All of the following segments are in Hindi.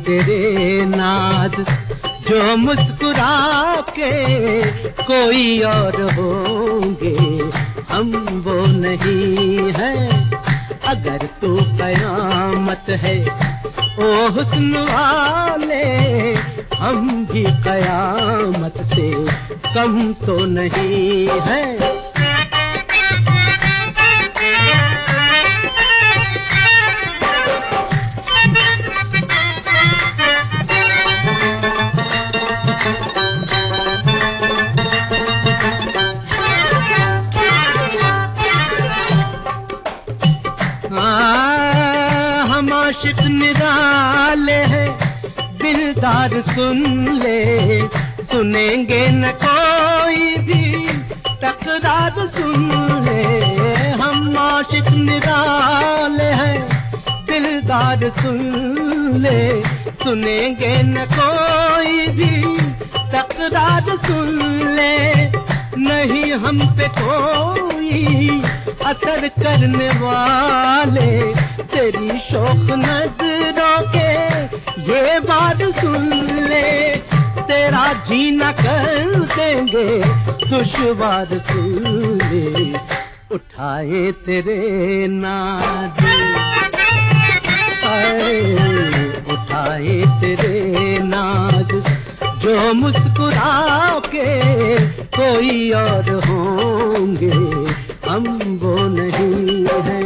तेरे नाज, जो मुस्कुरा के कोई और होंगे, हम वो नहीं है। अगर तू कयामत है ओ हुस्न वाले, हम भी कयामत से कम तो नहीं है। हम आशिक निराले हैं, दिलदार सुन ले, सुनेंगे न कोई भी तकरार सुन ले। हम आशिक निराले हैं, दिलदार सुन ले, सुनेंगे न कोई भी तकरार सुन ले। नहीं हम पे कोई असर करने वाले, तेरी शौक नजरों के ये बात सुन ले। तेरा जीना कर देंगे दुश्वार सुन ले, उठाए तेरे नाज, उठाए तेरे नाज, जो मुस्कुरा के कोई और होंगे, हम वो नहीं है।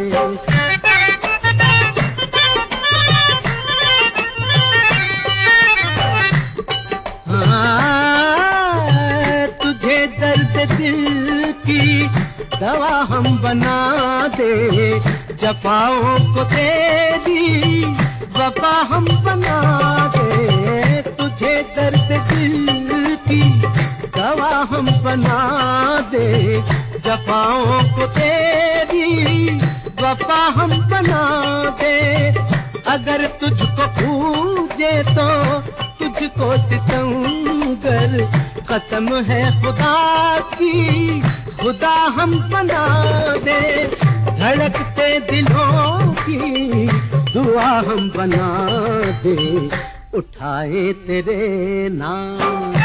हाँ, तुझे दर्द दिल की दवा हम बना दे, जफाओं को तेरी वफा हम बना दे। तुझे दर्द दिल की दवा हम बना दे, जफाओं को तेरी वफा हम बना दे। अगर तुझको पूजे तो तुझको सितमगर, कसम है खुदा की खुदा हम बना दे। धड़कते दिलों की दुआ हम बना दे, उठाए तेरे नाम,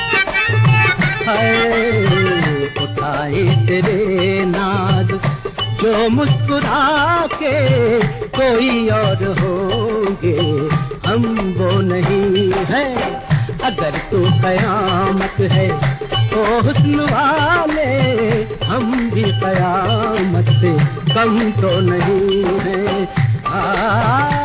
उठाए तेरे नाज, जो मुस्कुरा के कोई और होंगे, हम वो नहीं है। अगर तू कयामत है ओ हुस्न वाले, हम भी कयामत से कम तो नहीं है।